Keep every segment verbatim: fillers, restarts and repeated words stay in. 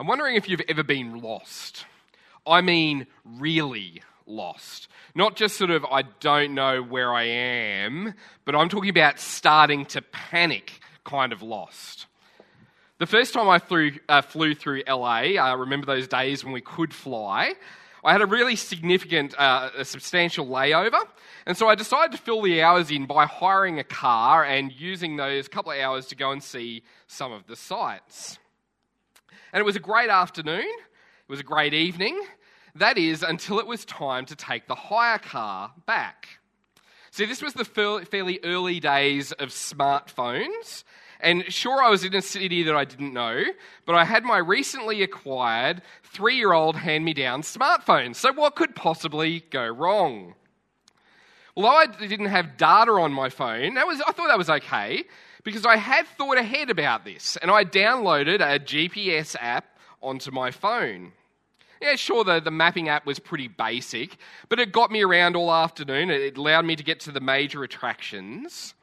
I'm wondering if you've ever been lost. I mean, really lost. Not just sort of, I don't know where I am, but I'm talking about starting to panic kind of lost. The first time I flew, uh, flew through L A, I remember those days when we could fly, I had a really significant, uh, a substantial layover, and so I decided to fill the hours in by hiring a car and using those couple of hours to go and see some of the sights. And it was a great afternoon, it was a great evening, that is, until it was time to take the hire car back. See, this was the fairly early days of smartphones, and sure, I was in a city that I didn't know, but I had my recently acquired three-year-old hand-me-down smartphone, so what could possibly go wrong? Although I didn't have data on my phone, that was I thought that was okay, because I had thought ahead about this, and I downloaded a G P S app onto my phone. Yeah, sure, the, the mapping app was pretty basic, but it got me around all afternoon. It allowed me to get to the major attractions.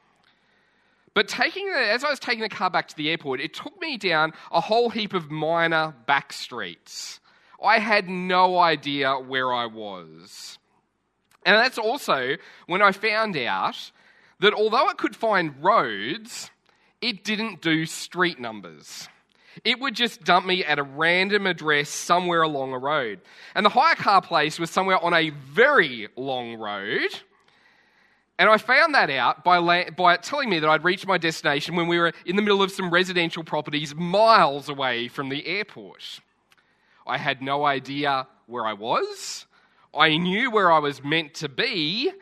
But taking the, as I was taking the car back to the airport, it took me down a whole heap of minor back streets. I had no idea where I was. And that's also when I found out that although it could find roads, it didn't do street numbers. It would just dump me at a random address somewhere along a road. And the hire car place was somewhere on a very long road. And I found that out by, la- by it telling me that I'd reached my destination when we were in the middle of some residential properties miles away from the airport. I had no idea where I was. I knew where I was meant to be,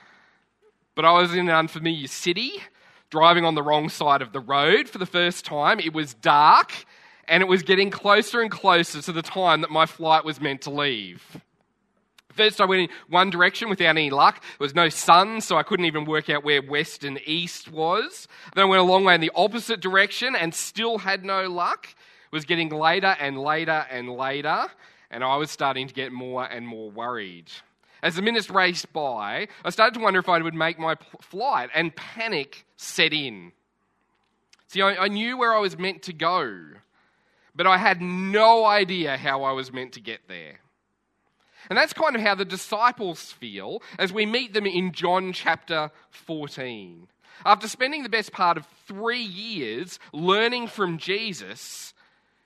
but I was in an unfamiliar city, driving on the wrong side of the road for the first time. It was dark, and it was getting closer and closer to the time that my flight was meant to leave. First, I went in one direction without any luck. There was no sun, so I couldn't even work out where west and east was. Then I went a long way in the opposite direction and still had no luck. It was getting later and later and later, and I was starting to get more and more worried. As the minutes raced by, I started to wonder if I would make my p- flight, and panic set in. See, I, I knew where I was meant to go, but I had no idea how I was meant to get there. And that's kind of how the disciples feel as we meet them in John chapter fourteen. After spending the best part of three years learning from Jesus,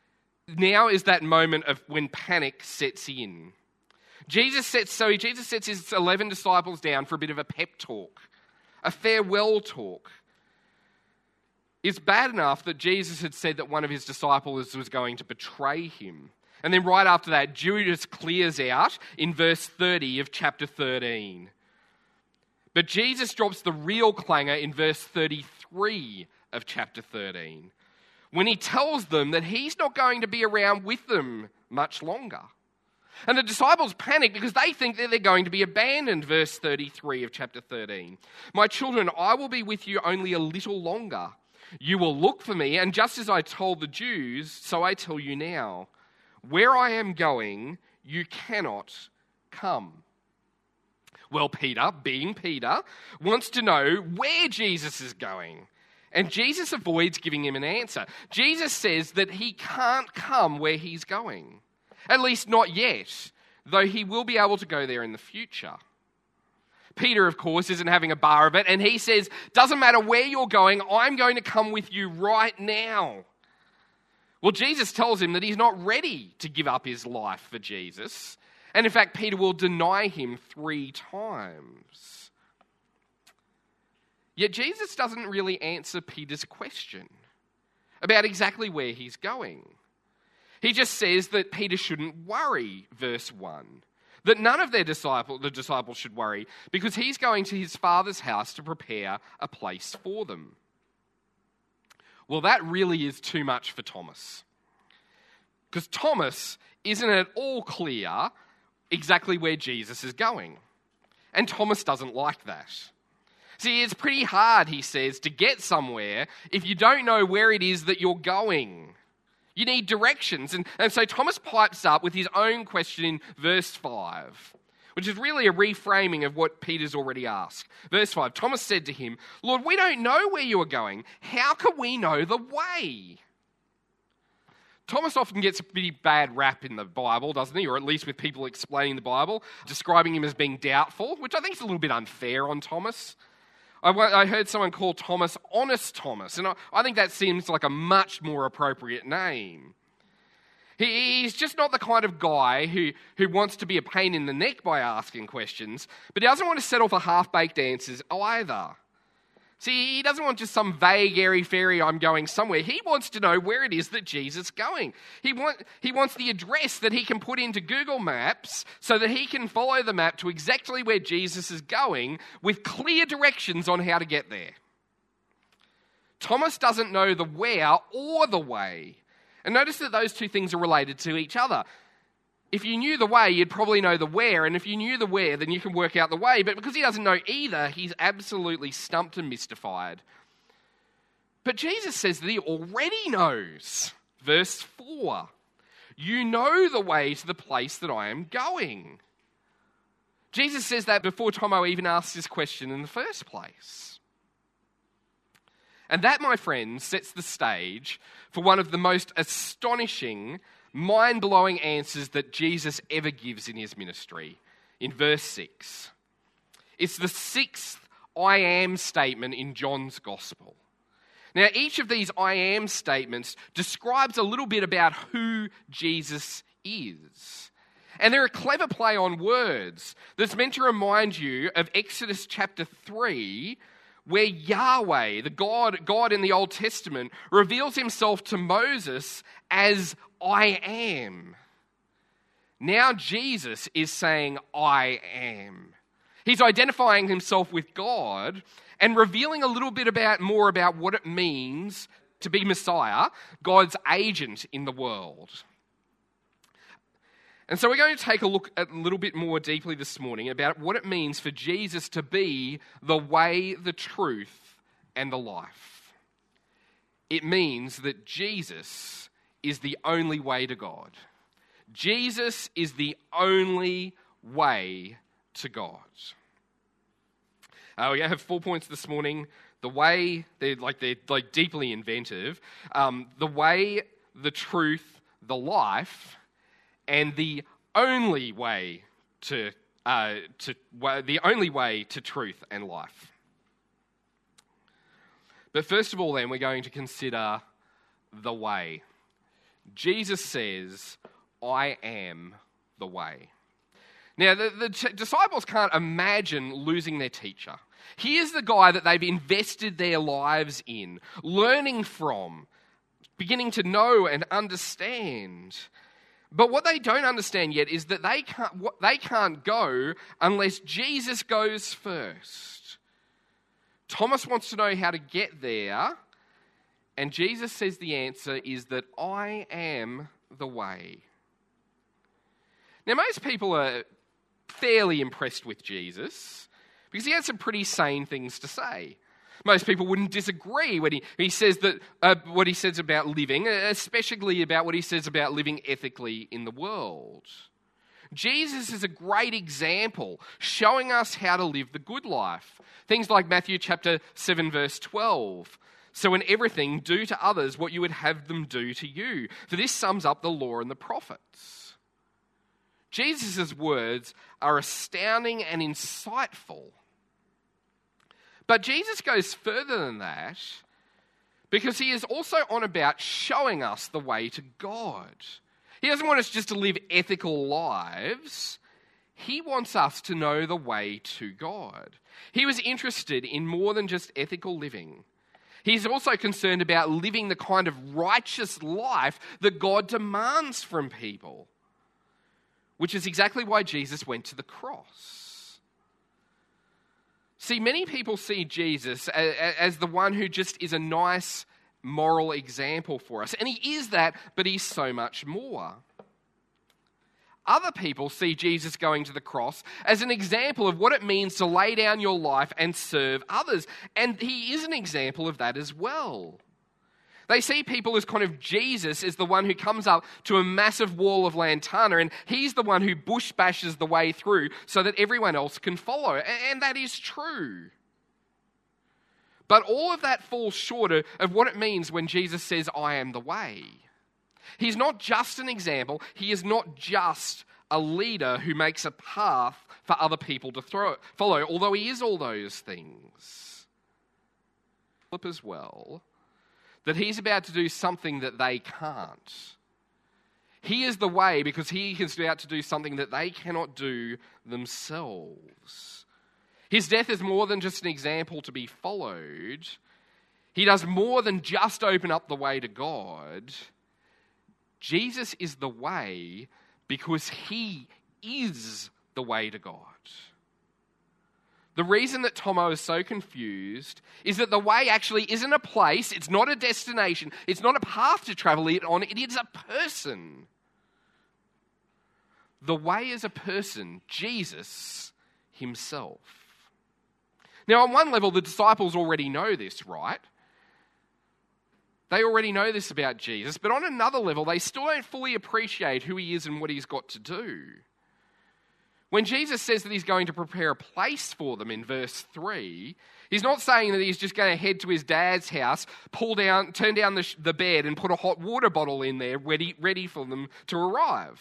now is that moment of when panic sets in. Jesus sets, so Jesus sets his eleven disciples down for a bit of a pep talk, a farewell talk. It's bad enough that Jesus had said that one of his disciples was going to betray him. And then right after that, Judas clears out in verse thirty of chapter thirteen. But Jesus drops the real clanger in verse thirty-three of chapter thirteen, when he tells them that he's not going to be around with them much longer. And the disciples panic because they think that they're going to be abandoned, verse thirty-three of chapter thirteen. My children, I will be with you only a little longer. You will look for me, and just as I told the Jews, so I tell you now. Where I am going, you cannot come. Well, Peter, being Peter, wants to know where Jesus is going. And Jesus avoids giving him an answer. Jesus says that he can't come where he's going. At least not yet, though he will be able to go there in the future. Peter, of course, isn't having a bar of it, and he says, doesn't matter where you're going, I'm going to come with you right now. Well, Jesus tells him that he's not ready to give up his life for Jesus. And in fact, Peter will deny him three times. Yet Jesus doesn't really answer Peter's question about exactly where he's going. He just says that Peter shouldn't worry, verse one. That none of their disciple, the disciples should worry because he's going to his Father's house to prepare a place for them. Well, that really is too much for Thomas. Because Thomas isn't at all clear exactly where Jesus is going. And Thomas doesn't like that. See, it's pretty hard, he says, to get somewhere if you don't know where it is that you're going. You need directions. And, and so Thomas pipes up with his own question in verse five, which is really a reframing of what Peter's already asked. Verse five, Thomas said to him, Lord, we don't know where you are going. How can we know the way? Thomas often gets a pretty bad rap in the Bible, doesn't he? Or at least with people explaining the Bible, describing him as being doubtful, which I think is a little bit unfair on Thomas. I, I heard someone call Thomas Honest Thomas, and I, I think that seems like a much more appropriate name. He, he's just not the kind of guy who, who wants to be a pain in the neck by asking questions, but he doesn't want to settle for half-baked answers either. See, he doesn't want just some vague, airy-fairy, I'm going somewhere. He wants to know where it is that Jesus is going. He, want, he wants the address that he can put into Google Maps so that he can follow the map to exactly where Jesus is going with clear directions on how to get there. Thomas doesn't know the where or the way. And notice that those two things are related to each other. If you knew the way, you'd probably know the where, and if you knew the where, then you can work out the way. But because he doesn't know either, he's absolutely stumped and mystified. But Jesus says that he already knows. Verse four, you know the way to the place that I am going. Jesus says that before Tomo even asks this question in the first place. And that, my friends, sets the stage for one of the most astonishing, mind-blowing answers that Jesus ever gives in his ministry. In verse six. It's the sixth I am statement in John's Gospel. Now, each of these I am statements describes a little bit about who Jesus is. And they're a clever play on words that's meant to remind you of Exodus chapter three, where Yahweh, the God, God in the Old Testament, reveals himself to Moses as I am. Now Jesus is saying, I am. He's identifying himself with God and revealing a little bit about more about what it means to be Messiah, God's agent in the world. And so we're going to take a look at a little bit more deeply this morning about what it means for Jesus to be the way, the truth, and the life. It means that Jesus is the only way to God. Jesus is the only way to God. Uh, we have four points this morning. The way, they're like they're like deeply inventive. Um, the way, the truth, the life, and the only way to uh, to uh, the only way to truth and life. But first of all, then we're going to consider the way. Jesus says, "I am the way." Now, the, the t- disciples can't imagine losing their teacher. He is the guy that they've invested their lives in, learning from, beginning to know and understand. But what they don't understand yet is that they can't, they can't go unless Jesus goes first. Thomas wants to know how to get there, and Jesus says the answer is that I am the way. Now, most people are fairly impressed with Jesus because he had some pretty sane things to say. Most people wouldn't disagree when he, he says that uh, what he says about living, especially about what he says about living ethically in the world. Jesus is a great example showing us how to live the good life. Things like Matthew chapter seven verse twelve. So in everything, do to others what you would have them do to you. For this sums up the law and the prophets. Jesus' words are astounding and insightful. But Jesus goes further than that because he is also on about showing us the way to God. He doesn't want us just to live ethical lives. He wants us to know the way to God. He was interested in more than just ethical living. He's also concerned about living the kind of righteous life that God demands from people, which is exactly why Jesus went to the cross. See, many people see Jesus as, as the one who just is a nice moral example for us. And he is that, but he's so much more. Other people see Jesus going to the cross as an example of what it means to lay down your life and serve others. And he is an example of that as well. They see people as kind of Jesus as the one who comes up to a massive wall of lantana, and he's the one who bush bashes the way through so that everyone else can follow. And that is true. But all of that falls short of what it means when Jesus says, I am the way. He's not just an example. He is not just a leader who makes a path for other people to throw, follow, although he is all those things. As well, that he's about to do something that they can't. He is the way because he is about to do something that they cannot do themselves. His death is more than just an example to be followed. He does more than just open up the way to God. Jesus is the way because he is the way to God. The reason that Tomo is so confused is that the way actually isn't a place, it's not a destination, it's not a path to travel it on, it is a person. The way is a person, Jesus himself. Now, on one level, the disciples already know this, right? They already know this about Jesus, but on another level, they still don't fully appreciate who he is and what he's got to do. When Jesus says that he's going to prepare a place for them in verse three, he's not saying that he's just going to head to his dad's house, pull down, turn down the, the bed and put a hot water bottle in there ready, ready for them to arrive.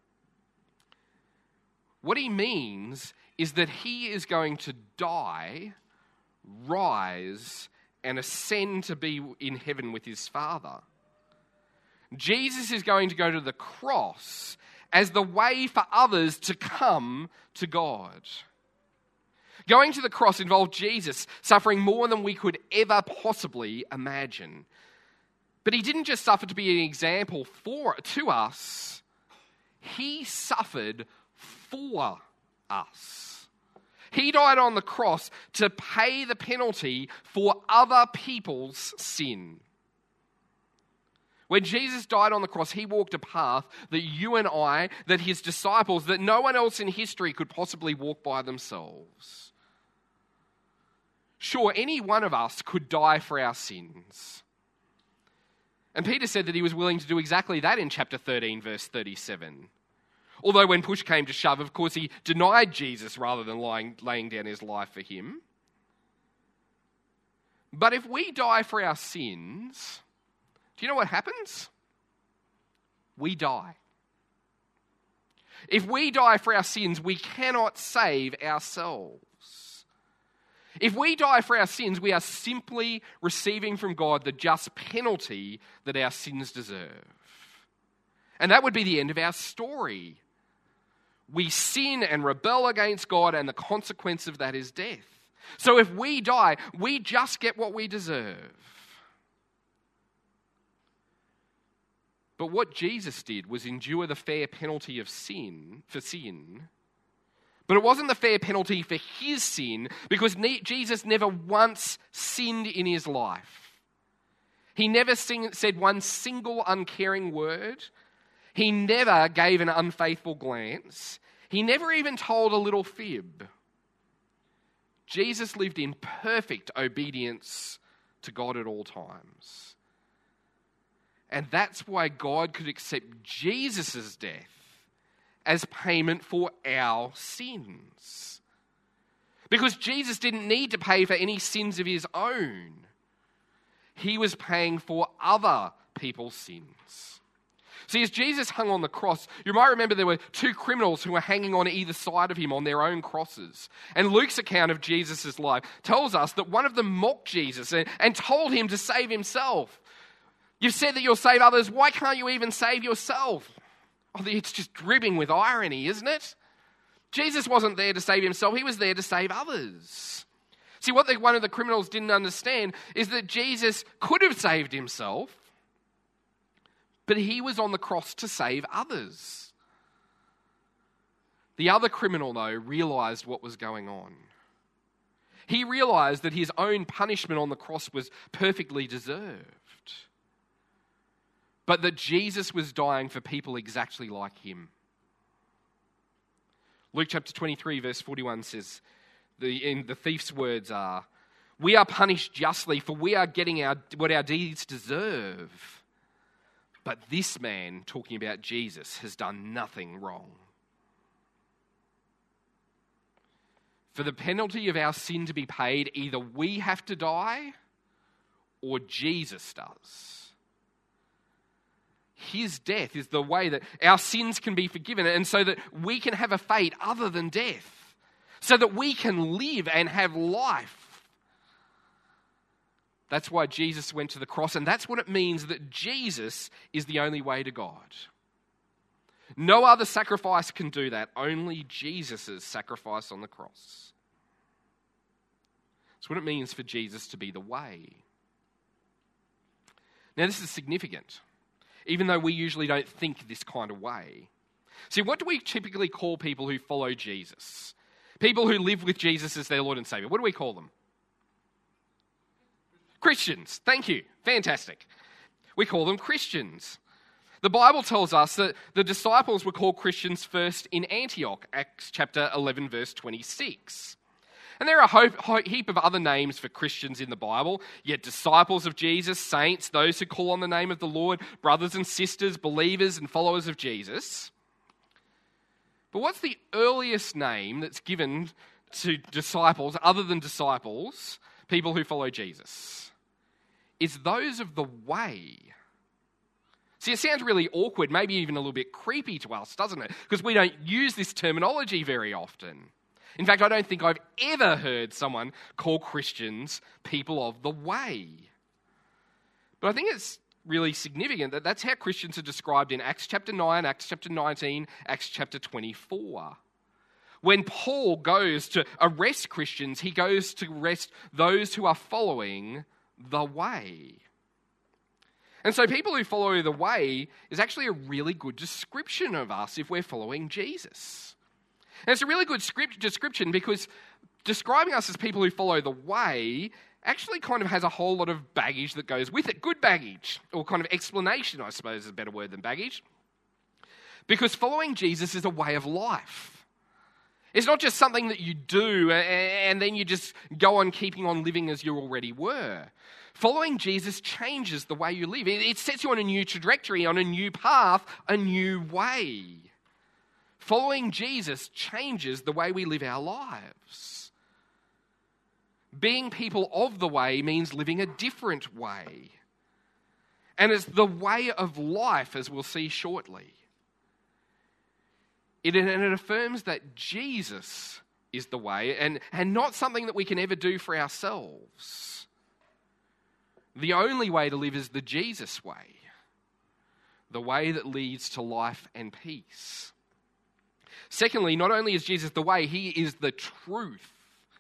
What he means is that he is going to die, rise, and ascend to be in heaven with his Father. Jesus is going to go to the cross as the way for others to come to God. Going to the cross involved Jesus suffering more than we could ever possibly imagine. But he didn't just suffer to be an example for to us. He suffered for us. He died on the cross to pay the penalty for other people's sin. When Jesus died on the cross, he walked a path that you and I, that his disciples, that no one else in history could possibly walk by themselves. Sure, any one of us could die for our sins. And Peter said that he was willing to do exactly that in chapter thirteen, verse thirty-seven. Although when push came to shove, of course, he denied Jesus rather than lying, laying down his life for him. But if we die for our sins, do you know what happens? We die. If we die for our sins, we cannot save ourselves. If we die for our sins, we are simply receiving from God the just penalty that our sins deserve. And that would be the end of our story. We sin and rebel against God, and the consequence of that is death. So if we die, we just get what we deserve. But what Jesus did was endure the fair penalty of sin, for sin. But it wasn't the fair penalty for his sin, because Jesus never once sinned in his life. He never sing, said one single uncaring word. He never gave an unfaithful glance. He never even told a little fib. Jesus lived in perfect obedience to God at all times. And that's why God could accept Jesus' death as payment for our sins. Because Jesus didn't need to pay for any sins of his own. He was paying for other people's sins. See, as Jesus hung on the cross, you might remember there were two criminals who were hanging on either side of him on their own crosses. And Luke's account of Jesus' life tells us that one of them mocked Jesus and, and told him to save himself. You've said that you'll save others. Why can't you even save yourself? Oh, it's just dripping with irony, isn't it? Jesus wasn't there to save himself. He was there to save others. See, what the, one of the criminals didn't understand is that Jesus could have saved himself, but he was on the cross to save others. The other criminal, though, realized what was going on. He realized that his own punishment on the cross was perfectly deserved, but that Jesus was dying for people exactly like him. Luke chapter twenty-three, verse forty-one says, the, in the thief's words are, "We are punished justly, for we are getting our, what our deeds deserve. But this man," talking about Jesus, "has done nothing wrong." For the penalty of our sin to be paid, either we have to die or Jesus does. his death is the way that our sins can be forgiven, and so that we can have a fate other than death, so that we can live and have life. That's why Jesus went to the cross, and that's what it means that Jesus is the only way to God. No other sacrifice can do that, only Jesus' sacrifice on the cross. That's what it means for Jesus to be the way. Now, this is significant, even though we usually don't think this kind of way. See, what do we typically call people who follow Jesus? People who live with Jesus as their Lord and Savior. What do we call them? Christians. Thank you. Fantastic. We call them Christians. The Bible tells us that the disciples were called Christians first in Antioch, Acts chapter eleven, verse twenty-six. And there are a heap of other names for Christians in the Bible, yet disciples of Jesus, saints, those who call on the name of the Lord, brothers and sisters, believers and followers of Jesus. But what's the earliest name that's given to disciples, other than disciples, people who follow Jesus? It's those of the way. See, it sounds really awkward, maybe even a little bit creepy to us, doesn't it? Because we don't use this terminology very often. In fact, I don't think I've ever heard someone call Christians people of the way. But I think it's really significant that that's how Christians are described in Acts chapter nine, Acts chapter nineteen, Acts chapter twenty-four. When Paul goes to arrest Christians, he goes to arrest those who are following the way. And so people who follow the way is actually a really good description of us if we're following Jesus. And it's a really good script description because describing us as people who follow the way actually kind of has a whole lot of baggage that goes with it. Good baggage, or kind of explanation, I suppose is a better word than baggage. Because following Jesus is a way of life. It's not just something that you do and then you just go on keeping on living as you already were. Following Jesus changes the way you live. It sets you on a new trajectory, on a new path, a new way. Following Jesus changes the way we live our lives. Being people of the way means living a different way. And it's the way of life, as we'll see shortly. It, and it affirms that Jesus is the way and, and not something that we can ever do for ourselves. The only way to live is the Jesus way, the way that leads to life and peace. Secondly, not only is Jesus the way, he is the truth.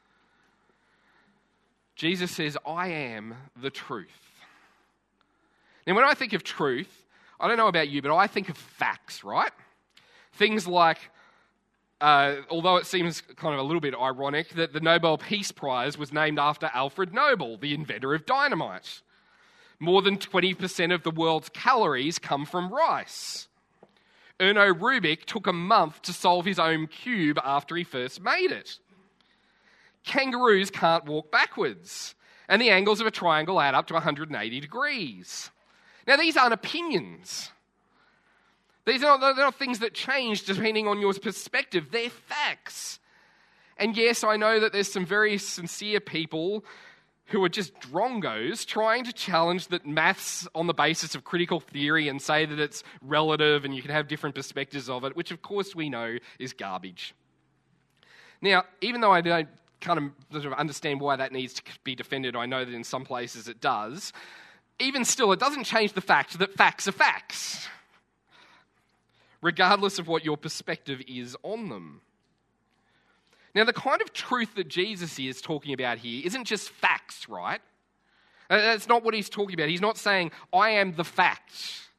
Jesus says, I am the truth. Now, when I think of truth, I don't know about you, but I think of facts, right? Things like, uh, although it seems kind of a little bit ironic, that the Nobel Peace Prize was named after Alfred Nobel, the inventor of dynamite. More than twenty percent of the world's calories come from rice. Erno Rubik took a month to solve his own cube after he first made it. Kangaroos can't walk backwards, and the angles of a triangle add up to one hundred eighty degrees. Now, these aren't opinions. These are not, they're not things that change depending on your perspective. They're facts. And yes, I know that there's some very sincere people who are just drongos trying to challenge that maths on the basis of critical theory and say that it's relative and you can have different perspectives of it, which of course we know is garbage. Now, even though I don't kind of sort of understand why that needs to be defended, I know that in some places it does. Even still, it doesn't change the fact that facts are facts, regardless of what your perspective is on them. Now, the kind of truth that Jesus is talking about here isn't just facts, right? That's not what he's talking about. He's not saying, I am the fact.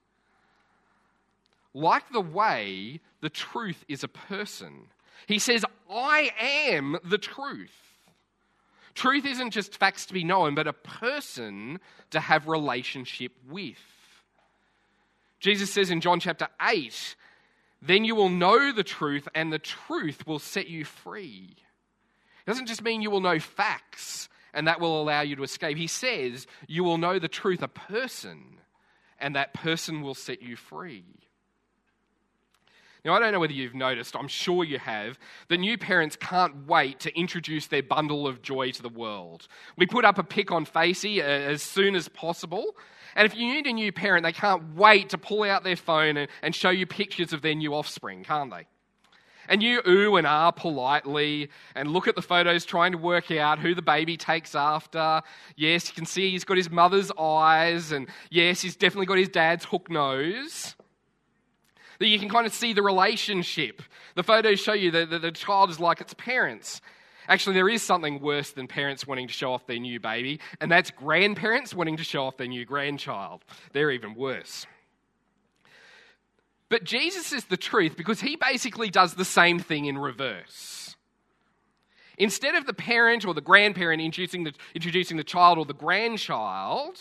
Like the way, the truth is a person. He says, I am the truth. Truth isn't just facts to be known, but a person to have relationship with. Jesus says in John chapter eight, then you will know the truth, and the truth will set you free. It doesn't just mean you will know facts, and that will allow you to escape. He says you will know the truth, a person, and that person will set you free. Now, I don't know whether you've noticed, I'm sure you have, that new parents can't wait to introduce their bundle of joy to the world. We put up a pic on Facey as soon as possible, and if you need a new parent, they can't wait to pull out their phone and, and show you pictures of their new offspring, can't they? And you ooh and ah politely and look at the photos trying to work out who the baby takes after. Yes, you can see he's got his mother's eyes, and yes, he's definitely got his dad's hook nose. That you can kind of see the relationship. The photos show you that the child is like its parents. Actually, there is something worse than parents wanting to show off their new baby, and that's grandparents wanting to show off their new grandchild. They're even worse. But Jesus is the truth because he basically does the same thing in reverse. Instead of the parent or the grandparent introducing the, introducing the child or the grandchild,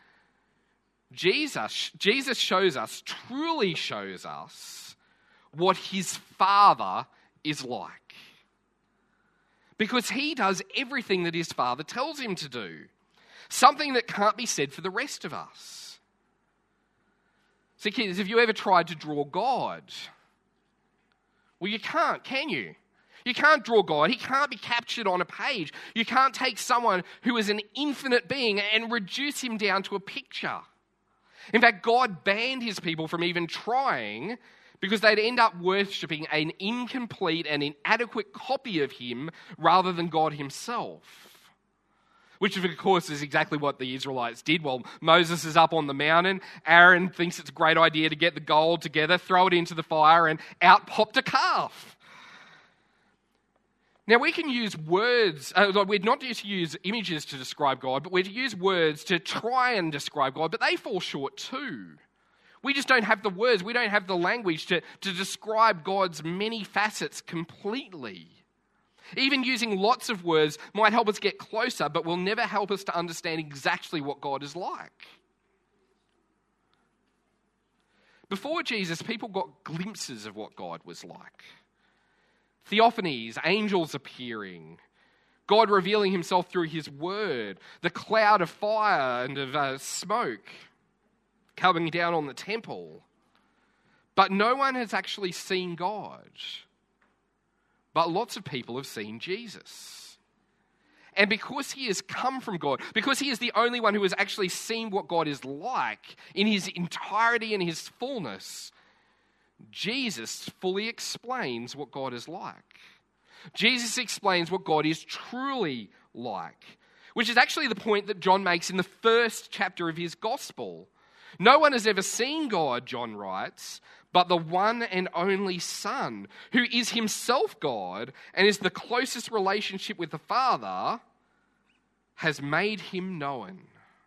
Jesus, Jesus shows us, truly shows us, what his Father is like. Because he does everything that his Father tells him to do. Something that can't be said for the rest of us. So kids, have you ever tried to draw God? Well, you can't, can you? You can't draw God. He can't be captured on a page. You can't take someone who is an infinite being and reduce him down to a picture. In fact, God banned his people from even trying because they'd end up worshipping an incomplete and inadequate copy of him rather than God himself. Which, of course, is exactly what the Israelites did. While Moses is up on the mountain, Aaron thinks it's a great idea to get the gold together, throw it into the fire, and out popped a calf. Now, we can use words, uh, we're not just to use images to describe God, but we're to use words to try and describe God, but they fall short too. We just don't have the words, we don't have the language to, to describe God's many facets completely. Even using lots of words might help us get closer, but will never help us to understand exactly what God is like. Before Jesus, people got glimpses of what God was like. Theophanies, angels appearing, God revealing himself through his word, the cloud of fire and of uh, smoke coming down on the temple. But no one has actually seen God. But lots of people have seen Jesus. And because he has come from God, because he is the only one who has actually seen what God is like in his entirety and his fullness, Jesus fully explains what God is like. Jesus explains what God is truly like, which is actually the point that John makes in the first chapter of his gospel. No one has ever seen God, John writes, but the one and only Son, who is himself God and is the closest relationship with the Father, has made him known.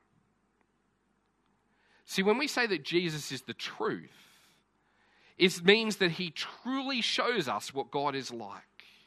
See, when we say that Jesus is the truth, it means that he truly shows us what God is like.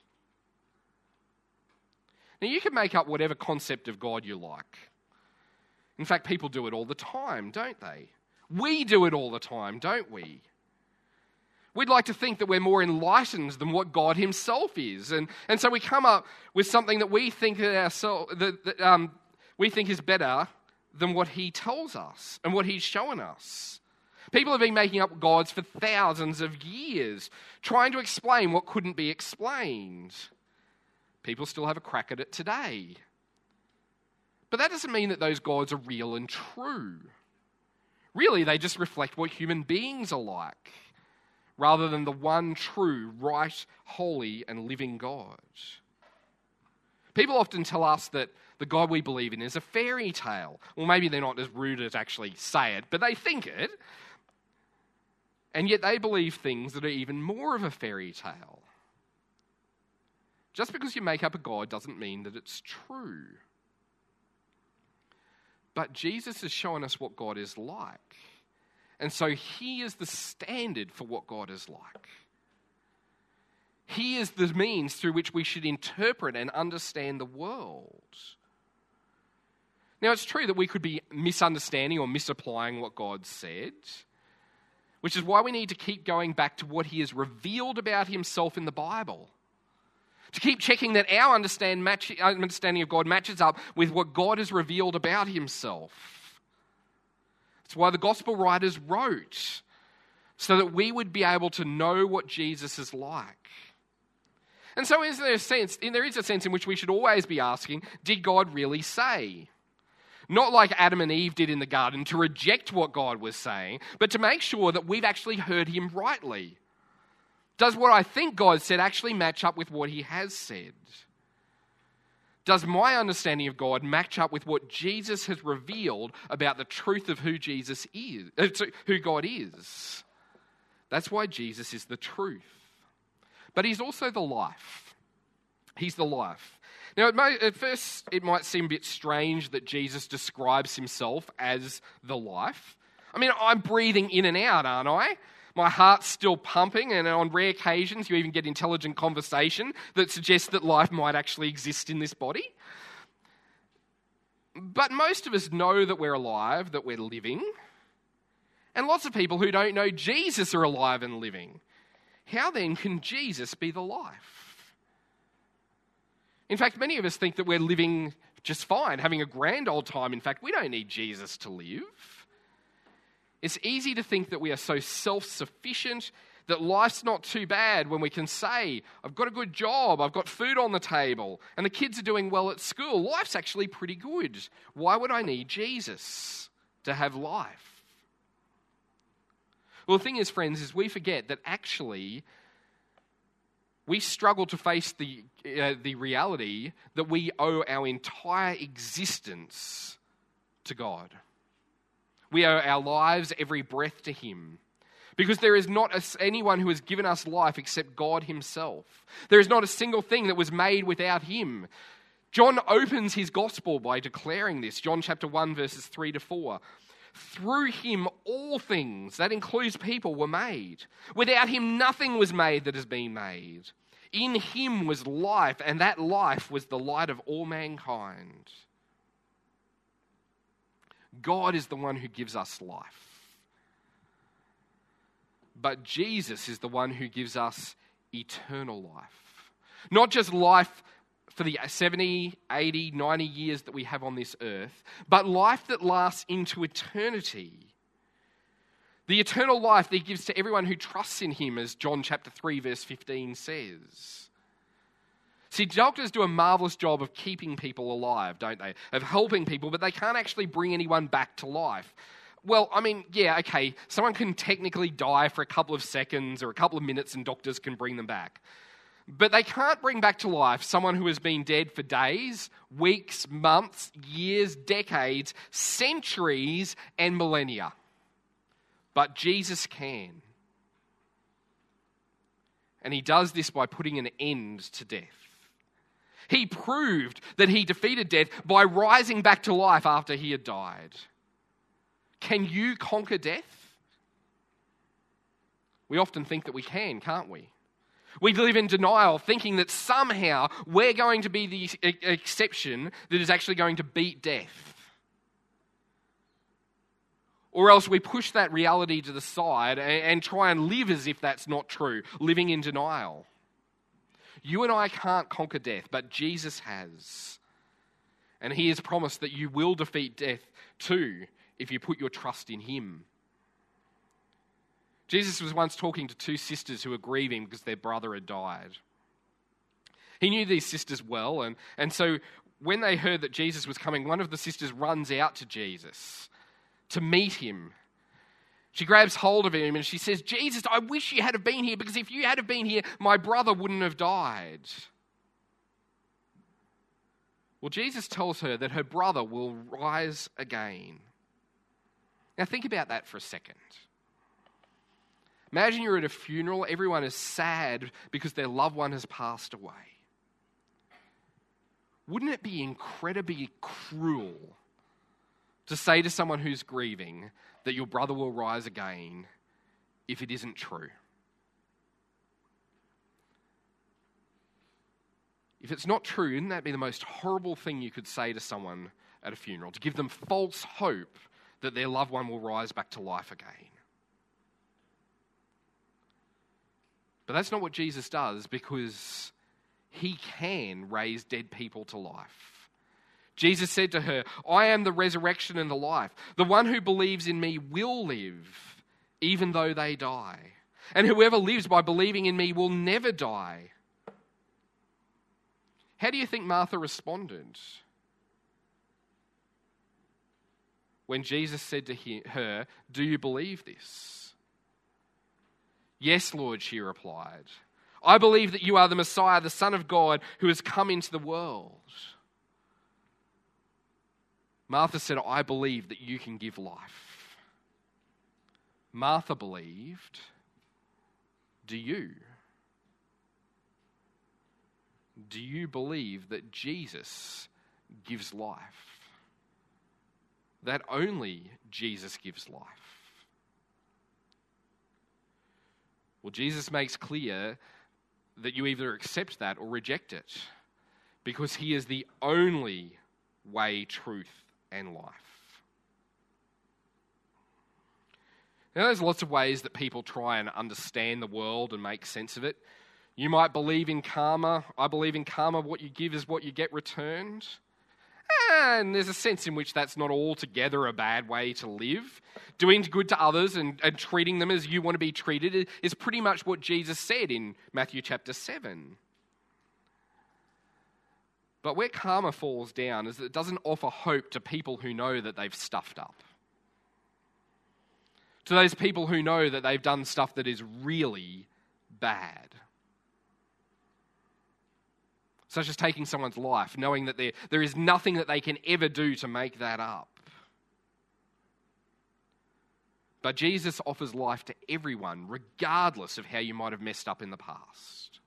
Now, you can make up whatever concept of God you like. In fact, people do it all the time, don't they? We do it all the time, don't we? We'd like to think that we're more enlightened than what God himself is. And, and so we come up with something that we think ourselves, that, that um, we think is better than what he tells us and what he's shown us. People have been making up gods for thousands of years, trying to explain what couldn't be explained. People still have a crack at it today. But that doesn't mean that those gods are real and true. Really, they just reflect what human beings are like, rather than the one true, right, holy, and living God. People often tell us that the God we believe in is a fairy tale. Well, maybe they're not as rude as actually say it, but they think it. And yet they believe things that are even more of a fairy tale. Just because you make up a God doesn't mean that it's true. But Jesus has shown us what God is like. And so he is the standard for what God is like. He is the means through which we should interpret and understand the world. Now, it's true that we could be misunderstanding or misapplying what God said, which is why we need to keep going back to what he has revealed about himself in the Bible. To keep checking that our understand match, understanding of God matches up with what God has revealed about himself. That's why the gospel writers wrote. so that we would be able to know what Jesus is like. And so is there a sense, there is a sense in which we should always be asking, did God really say? Not like Adam and Eve did in the garden to reject what God was saying, but to make sure that we've actually heard him rightly. Does what I think God said actually match up with what he has said? Does my understanding of God match up with what Jesus has revealed about the truth of who Jesus is, uh, who God is? That's why Jesus is the truth. But he's also the life. He's the life. Now, it may, at first, it might seem a bit strange that Jesus describes himself as the life. I mean, I'm breathing in and out, aren't I? My heart's still pumping, and on rare occasions you even get intelligent conversation that suggests that life might actually exist in this body. But most of us know that we're alive, that we're living. And lots of people who don't know Jesus are alive and living. How then can Jesus be the life? In fact, many of us think that we're living just fine, having a grand old time. In fact, we don't need Jesus to live. It's easy to think that we are so self-sufficient that life's not too bad when we can say, I've got a good job, I've got food on the table, and the kids are doing well at school. Life's actually pretty good. Why would I need Jesus to have life? Well, the thing is, friends, is we forget that actually we struggle to face the, uh, the reality that we owe our entire existence to God. We owe our lives, every breath to him. Because there is not a, anyone who has given us life except God himself. There is not a single thing that was made without him. John opens his gospel by declaring this. John chapter one, verses three to four. Through him all things, that includes people, were made. Without him nothing was made that has been made. In him was life, and that life was the light of all mankind. God is the one who gives us life. But Jesus is the one who gives us eternal life. Not just life for the seventy, eighty, ninety years that we have on this earth, but life that lasts into eternity. The eternal life that he gives to everyone who trusts in him, as John chapter three, verse fifteen says. See, doctors do a marvelous job of keeping people alive, don't they? Of helping people, but they can't actually bring anyone back to life. Well, I mean, yeah, okay, someone can technically die for a couple of seconds or a couple of minutes and doctors can bring them back. But they can't bring back to life someone who has been dead for days, weeks, months, years, decades, centuries, and millennia. But Jesus can. And he does this by putting an end to death. He proved that he defeated death by rising back to life after he had died. Can you conquer death? We often think that we can, can't we? We live in denial, thinking that somehow we're going to be the exception that is actually going to beat death. Or else we push that reality to the side and try and live as if that's not true, living in denial. You and I can't conquer death, but Jesus has. And he has promised that you will defeat death too if you put your trust in him. Jesus was once talking to two sisters who were grieving because their brother had died. He knew these sisters well, and, and so when they heard that Jesus was coming, one of the sisters runs out to Jesus to meet him. She grabs hold of him and she says, Jesus, I wish you had have been here, because if you had have been here, my brother wouldn't have died. Well, Jesus tells her that her brother will rise again. Now think about that for a second. Imagine you're at a funeral, everyone is sad because their loved one has passed away. Wouldn't it be incredibly cruel to say to someone who's grieving that your brother will rise again if it isn't true? If it's not true, wouldn't that be the most horrible thing you could say to someone at a funeral? To give them false hope that their loved one will rise back to life again. But that's not what Jesus does, because he can raise dead people to life. Jesus said to her, I am the resurrection and the life. The one who believes in me will live, even though they die. And whoever lives by believing in me will never die. How do you think Martha responded when Jesus said to her, "Do you believe this?" "Yes, Lord," she replied. "I believe that you are the Messiah, the Son of God, who has come into the world." Martha said, "I believe that you can give life." Martha believed. Do you? Do you believe that Jesus gives life? That only Jesus gives life? Well, Jesus makes clear that you either accept that or reject it, because he is the only way, truth, and life. Now, there's lots of ways that people try and understand the world and make sense of it. You might believe in karma. I believe in karma. What you give is what you get returned. And there's a sense in which that's not altogether a bad way to live. Doing good to others and, and treating them as you want to be treated is pretty much what Jesus said in Matthew chapter seven. But where karma falls down is that it doesn't offer hope to people who know that they've stuffed up. To those people who know that they've done stuff that is really bad. Such as taking someone's life, knowing that there, there is nothing that they can ever do to make that up. But Jesus offers life to everyone, regardless of how you might have messed up in the past.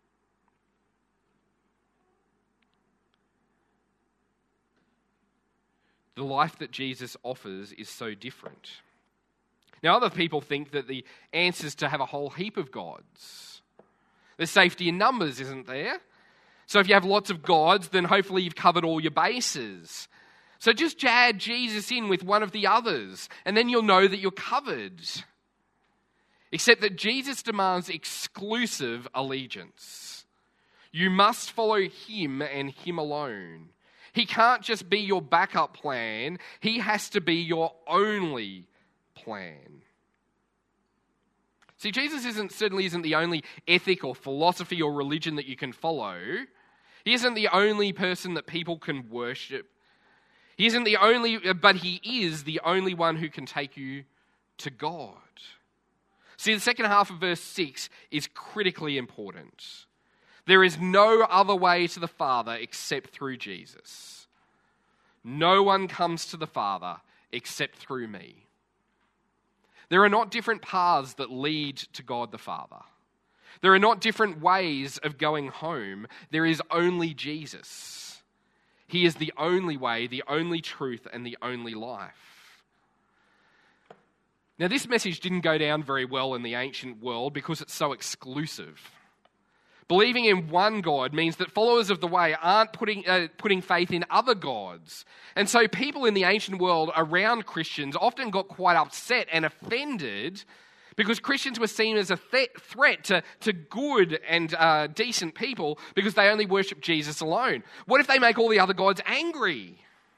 The life that Jesus offers is so different. Now, other people think that the answer is to have a whole heap of gods. There's safety in numbers, isn't there? So if you have lots of gods, then hopefully you've covered all your bases. So just add Jesus in with one of the others, and then you'll know that you're covered. Except that Jesus demands exclusive allegiance. You must follow him and him alone. He can't just be your backup plan. He has to be your only plan. See, Jesus isn't certainly isn't the only ethic or philosophy or religion that you can follow. He isn't the only person that people can worship. He isn't the only, but he is the only one who can take you to God. See, the second half of verse six is critically important. There is no other way to the Father except through Jesus. No one comes to the Father except through me. There are not different paths that lead to God the Father. There are not different ways of going home. There is only Jesus. He is the only way, the only truth, and the only life. Now, this message didn't go down very well in the ancient world because it's so exclusive. Believing in one God means that followers of the way aren't putting, uh, putting faith in other gods. And so people in the ancient world around Christians often got quite upset and offended because Christians were seen as a th- threat to, to good and uh, decent people because they only worship Jesus alone. What if they make all the other gods angry?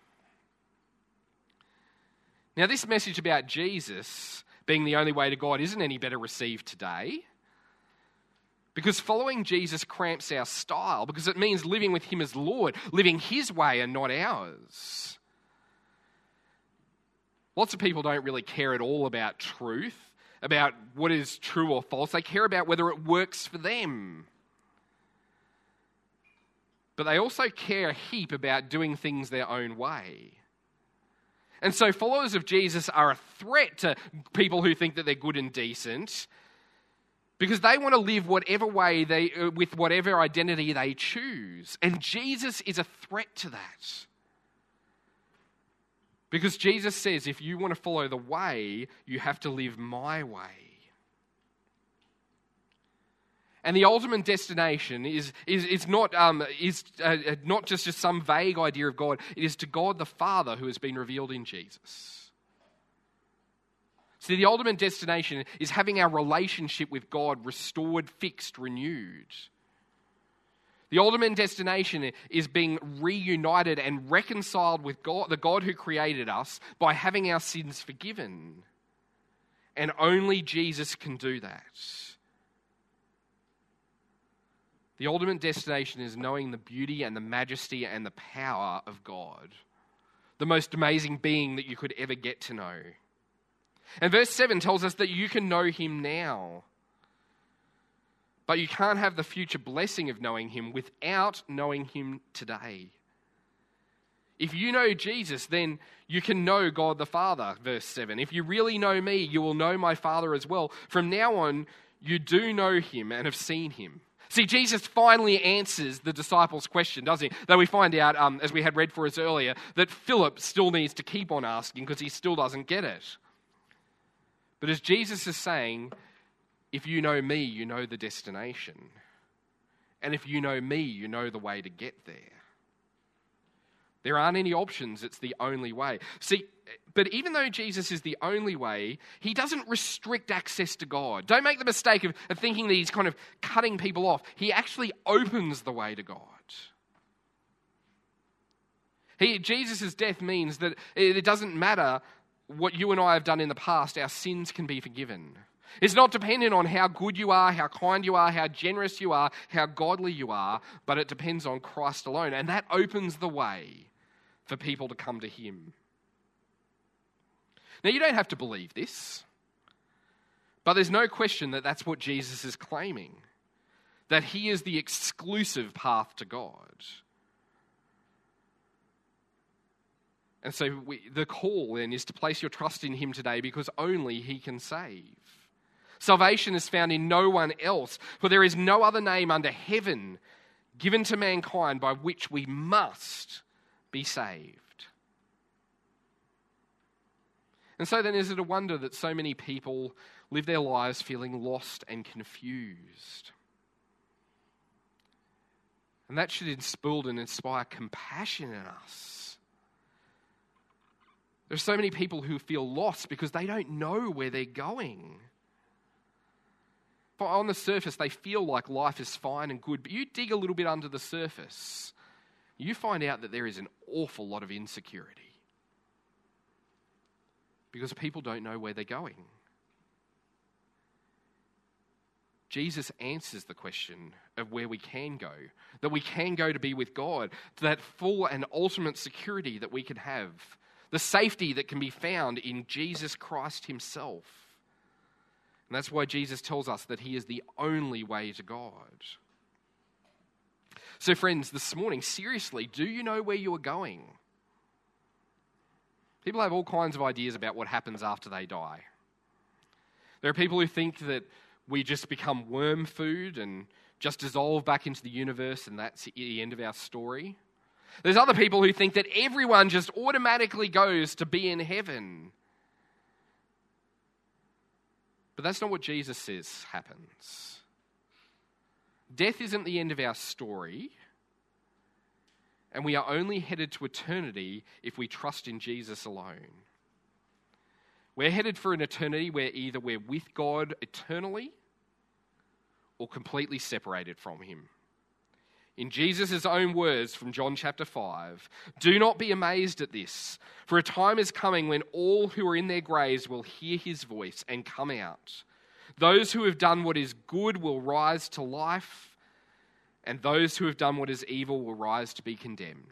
Now, this message about Jesus being the only way to God isn't any better received today. Because following Jesus cramps our style, because it means living with him as Lord, living his way and not ours. Lots of people don't really care at all about truth, about what is true or false. They care about whether it works for them. But they also care a heap about doing things their own way. And so followers of Jesus are a threat to people who think that they're good and decent, because they want to live whatever way they, uh, with whatever identity they choose. And Jesus is a threat to that. Because Jesus says, if you want to follow the way, you have to live my way. And the ultimate destination is, is, is, not, um, is uh, not just, just some vague idea of God. It is to God the Father who has been revealed in Jesus. See, the ultimate destination is having our relationship with God restored, fixed, renewed. The ultimate destination is being reunited and reconciled with God, the God who created us, by having our sins forgiven. And only Jesus can do that. The ultimate destination is knowing the beauty and the majesty and the power of God, the most amazing being that you could ever get to know. And verse seven tells us that you can know him now, but you can't have the future blessing of knowing him without knowing him today. If you know Jesus, then you can know God the Father, verse seven. If you really know me, you will know my Father as well. From now on, you do know him and have seen him. See, Jesus finally answers the disciples' question, doesn't he? Though we find out, um, as we had read for us earlier, that Philip still needs to keep on asking because he still doesn't get it. But as Jesus is saying, if you know me, you know the destination. And if you know me, you know the way to get there. There aren't any options, it's the only way. See, but even though Jesus is the only way, he doesn't restrict access to God. Don't make the mistake of, of thinking that he's kind of cutting people off. He actually opens the way to God. He, Jesus' death means that it doesn't matter what you and I have done in the past, our sins can be forgiven. It's not dependent on how good you are, how kind you are, how generous you are, how godly you are, but it depends on Christ alone. And that opens the way for people to come to him. Now, you don't have to believe this, but there's no question that that's what Jesus is claiming, that he is the exclusive path to God. And so we, the call then is to place your trust in him today because only he can save. Salvation is found in no one else, for there is no other name under heaven given to mankind by which we must be saved. And so then is it a wonder that so many people live their lives feeling lost and confused? And that should instill and inspire compassion in us. There are so many people who feel lost because they don't know where they're going. On the surface, they feel like life is fine and good, but you dig a little bit under the surface, you find out that there is an awful lot of insecurity because people don't know where they're going. Jesus answers the question of where we can go, that we can go to be with God, to that full and ultimate security that we can have, the safety that can be found in Jesus Christ himself. And that's why Jesus tells us that he is the only way to God. So friends, this morning, seriously, do you know where you are going? People have all kinds of ideas about what happens after they die. There are people who think that we just become worm food and just dissolve back into the universe and that's the end of our story. There's other people who think that everyone just automatically goes to be in heaven. But that's not what Jesus says happens. Death isn't the end of our story, and we are only headed to eternity if we trust in Jesus alone. We're headed for an eternity where either we're with God eternally or completely separated from him. In Jesus' own words from John chapter five, do not be amazed at this, for a time is coming when all who are in their graves will hear his voice and come out. Those who have done what is good will rise to life, and those who have done what is evil will rise to be condemned.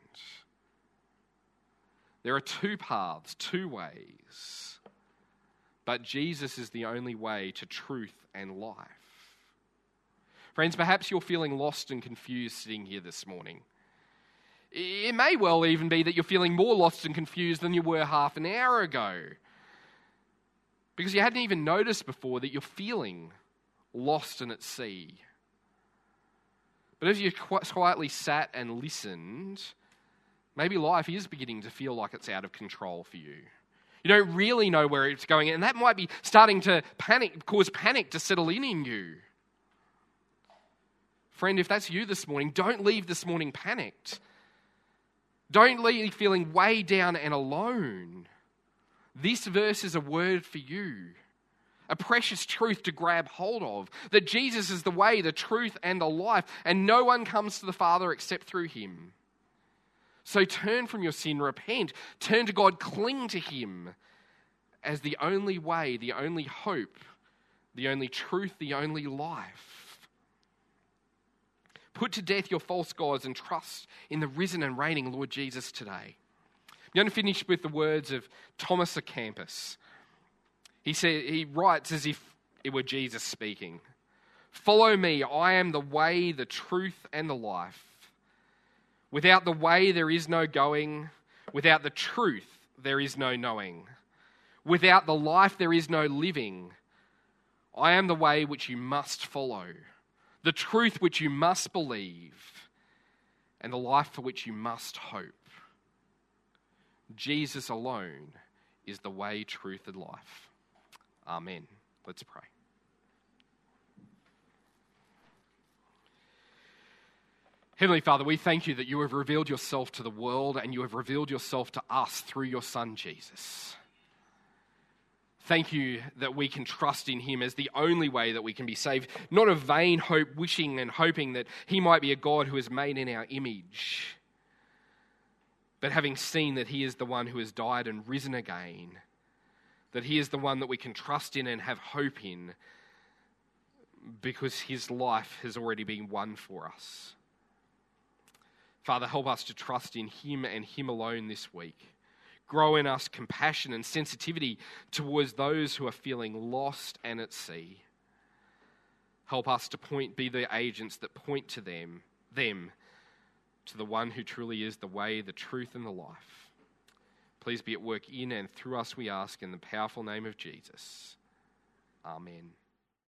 There are two paths, two ways, but Jesus is the only way to truth and life. Friends, perhaps you're feeling lost and confused sitting here this morning. It may well even be that you're feeling more lost and confused than you were half an hour ago, because you hadn't even noticed before that you're feeling lost and at sea. But as you quietly sat and listened, maybe life is beginning to feel like it's out of control for you. You don't really know where it's going, and that might be starting to panic, cause panic to settle in in you. Friend, if that's you this morning, don't leave this morning panicked. Don't leave feeling way down and alone. This verse is a word for you, a precious truth to grab hold of, that Jesus is the way, the truth, and the life, and no one comes to the Father except through him. So turn from your sin, repent, turn to God, cling to him, as the only way, the only hope, the only truth, the only life. Put to death your false gods and trust in the risen and reigning Lord Jesus today. I'm going to finish with the words of Thomas à Kempis. He said, he writes as if it were Jesus speaking. Follow me, I am the way, the truth, and the life. Without the way there is no going. Without the truth there is no knowing. Without the life there is no living. I am the way which you must follow, the truth which you must believe, and the life for which you must hope. Jesus alone is the way, truth, and life. Amen. Let's pray. Heavenly Father, we thank you that you have revealed yourself to the world and you have revealed yourself to us through your Son, Jesus. Thank you that we can trust in him as the only way that we can be saved, not a vain hope, wishing and hoping that he might be a God who is made in our image, but having seen that he is the one who has died and risen again, that he is the one that we can trust in and have hope in because his life has already been won for us. Father, help us to trust in him and him alone this week. Grow in us compassion and sensitivity towards those who are feeling lost and at sea. Help us to point, be the agents that point to them, them, to the one who truly is the way, the truth, and the life. Please be at work in and through us, we ask, in the powerful name of Jesus. Amen.